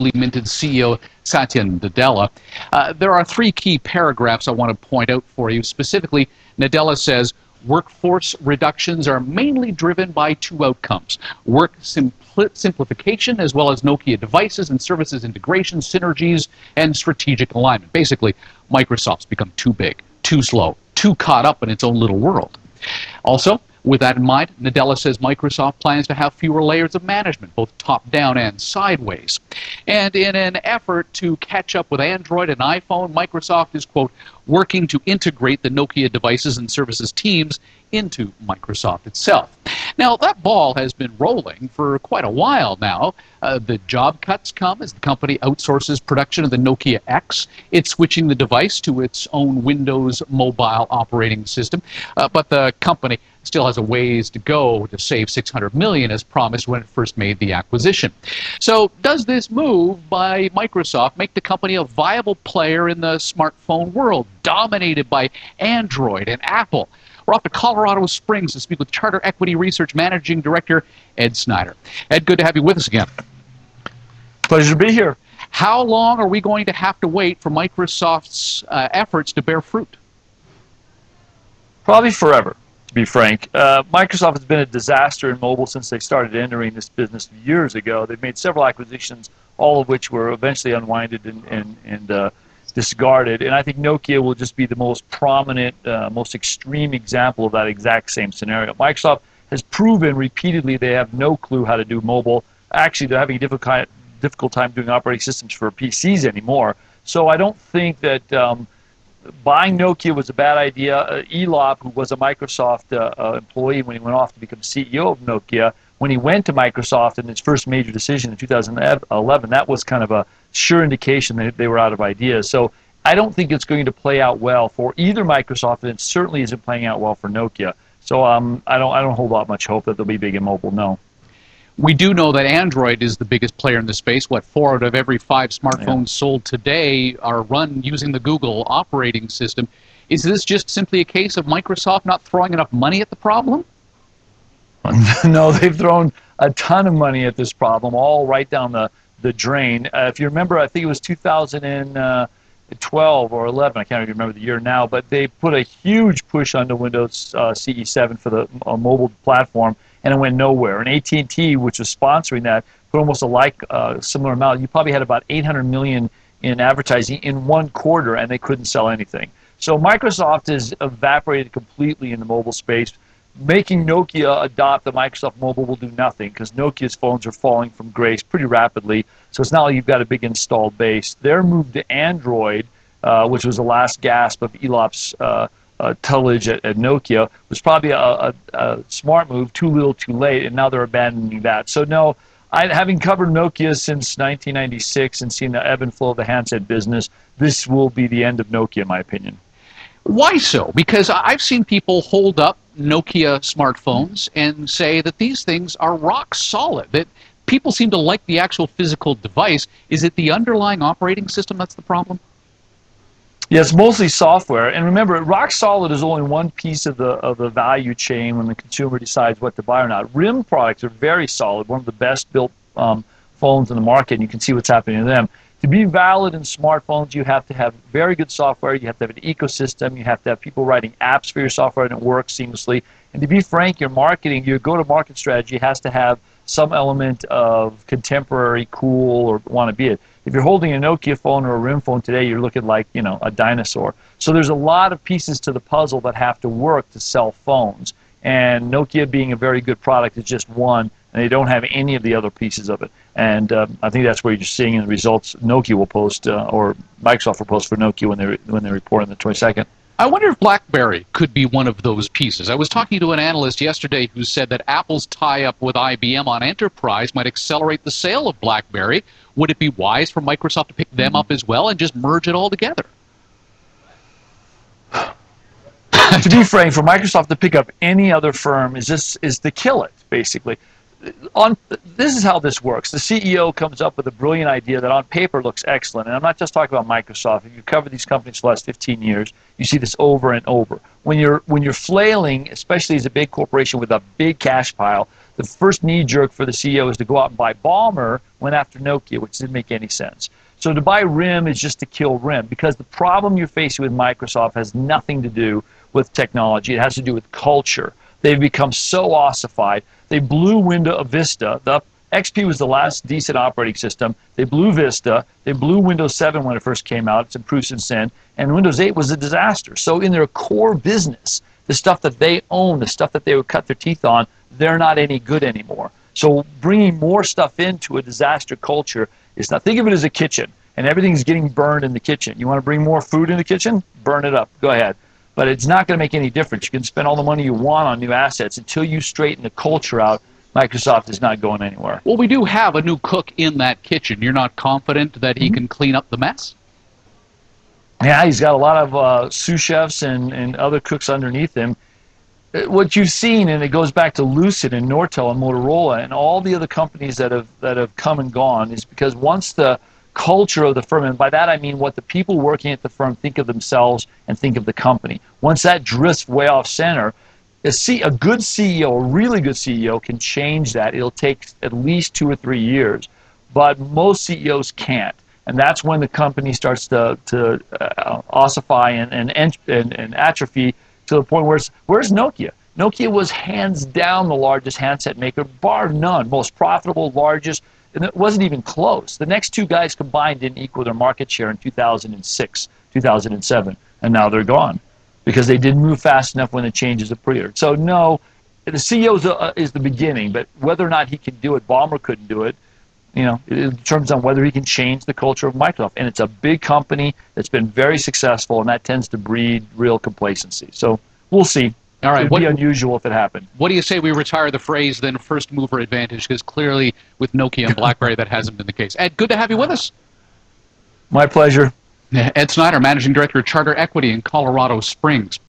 newly minted CEO Satya Nadella. There are three key paragraphs I want to point out for you. Specifically, Nadella says, workforce reductions are mainly driven by two outcomes: work simplification, as well as Nokia devices and services integration, synergies, and strategic alignment. Basically, Microsoft's become too big, too slow, too caught up in its own little world. Also, with that in mind, Nadella says Microsoft plans to have fewer layers of management, both top-down and sideways. And in an effort to catch up with Android and iPhone, Microsoft is, quote, working to integrate the Nokia devices and services teams into Microsoft itself. Now, that ball has been rolling for quite a while now. The job cuts come as the company outsources production of the Nokia X. It's switching the device to its own Windows mobile operating system. But the company still has a ways to go to save $600 million as promised when it first made the acquisition. So does this move by Microsoft make the company a viable player in the smartphone world, dominated by Android and Apple? We're off to Colorado Springs to speak with Charter Equity Research Managing Director Ed Snyder. Ed, good to have you with us again. Pleasure to be here. How long are we going to have to wait for Microsoft's efforts to bear fruit? Probably forever, to be frank. Microsoft has been a disaster in mobile since they started entering this business years ago. They've made several acquisitions, all of which were eventually unwinded and discarded. And I think Nokia will just be the most prominent, most extreme example of that exact same scenario. Microsoft has proven repeatedly they have no clue how to do mobile. Actually, they're having a difficult time doing operating systems for PCs anymore. So I don't think that buying Nokia was a bad idea. Elop, who was a Microsoft employee when he went off to become CEO of Nokia, when he went to Microsoft in his first major decision in 2011, that was kind of a sure indication that they were out of ideas. So I don't think it's going to play out well for either Microsoft, and it certainly isn't playing out well for Nokia. So I don't hold out much hope that they'll be big in mobile, no. We do know that Android is the biggest player in the space. What, 4 out of every 5 smartphones sold today are run using the Google operating system. Is this just simply a case of Microsoft not throwing enough money at the problem? No, they've thrown a ton of money at this problem, all right down the drain. If you remember, I think it was 2012 or 11, I can't even remember the year now, but they put a huge push onto Windows CE 7 for the mobile platform, and it went nowhere. And AT&T, which was sponsoring that, put almost a similar amount. You probably had about $800 million in advertising in one quarter, and they couldn't sell anything. So Microsoft has evaporated completely in the mobile space. Making Nokia adopt the Microsoft Mobile will do nothing because Nokia's phones are falling from grace pretty rapidly. So it's not like you've got a big installed base. Their move to Android, which was the last gasp of Elop's tillage at Nokia, was probably a smart move, too little, too late, and now they're abandoning that. So no, having covered Nokia since 1996 and seen the ebb and flow of the handset business, this will be the end of Nokia, in my opinion. Why so? Because I've seen people hold up Nokia smartphones and say that these things are rock solid, that people seem to like the actual physical device. Is it the underlying operating system that's the problem? Yeah, it's mostly software. And remember, rock solid is only one piece of the value chain when the consumer decides what to buy or not. RIM products are very solid, one of the best built phones in the market, and you can see what's happening to them. To be valid in smartphones, you have to have very good software, you have to have an ecosystem, you have to have people writing apps for your software and it works seamlessly. And to be frank, your marketing, your go-to-market strategy has to have some element of contemporary, cool, or want to be it. If you're holding a Nokia phone or a RIM phone today, you're looking like, you know, a dinosaur. So there's a lot of pieces to the puzzle that have to work to sell phones. And Nokia being a very good product is just one, and they don't have any of the other pieces of it. And I think that's where you're seeing in the results Nokia will post, or Microsoft will post for Nokia when they report on the 22nd. I wonder if BlackBerry could be one of those pieces. I was talking to an analyst yesterday who said that Apple's tie-up with IBM on enterprise might accelerate the sale of BlackBerry. Would it be wise for Microsoft to pick them up as well and just merge it all together? To be frank, for Microsoft to pick up any other firm is to kill it, basically. This is how this works. The CEO comes up with a brilliant idea that on paper looks excellent. And I'm not just talking about Microsoft. If you cover these companies for the last 15 years, you see this over and over. When you're flailing, especially as a big corporation with a big cash pile, the first knee jerk for the CEO is to go out and buy Ballmer, went after Nokia, which didn't make any sense. So to buy RIM is just to kill RIM, because the problem you're facing with Microsoft has nothing to do with technology. It has to do with culture. They've become so ossified. They blew Windows Vista. The XP was the last decent operating system. They blew Vista. They blew Windows 7 when it first came out. It's improved since then. And Windows 8 was a disaster. So in their core business, the stuff that they own, the stuff that they would cut their teeth on, they're not any good anymore. So bringing more stuff into a disaster culture is not, think of it as a kitchen, and everything's getting burned in the kitchen. You want to bring more food in the kitchen? Burn it up. Go ahead. But it's not going to make any difference. You can spend all the money you want on new assets. Until you straighten the culture out, Microsoft is not going anywhere. Well, we do have a new cook in that kitchen. You're not confident that he can clean up the mess? Yeah, he's got a lot of sous chefs and other cooks underneath him. What you've seen, and it goes back to Lucid and Nortel and Motorola and all the other companies that have come and gone, is because once the culture of the firm, and by that I mean what the people working at the firm think of themselves and think of the company, once that drifts way off center, a good CEO, a really good CEO, can change that. It'll take at least 2 or 3 years, but most CEOs can't. And that's when the company starts to ossify and atrophy to the point where where's Nokia? Nokia was hands down the largest handset maker, bar none, most profitable, largest, and it wasn't even close. The next two guys combined didn't equal their market share in 2006, 2007, and now they're gone because they didn't move fast enough when the changes appeared. So no, the CEO is the beginning, but whether or not he can do it, Ballmer couldn't do it. You know, it determines on whether he can change the culture of Microsoft. And it's a big company that's been very successful, and that tends to breed real complacency. So we'll see. All right. It would be unusual if it happened. What do you say we retire the phrase, then, first mover advantage? Because clearly with Nokia and BlackBerry, that hasn't been the case. Ed, good to have you with us. My pleasure. Ed Snider, Managing Director of Charter Equity in Colorado Springs.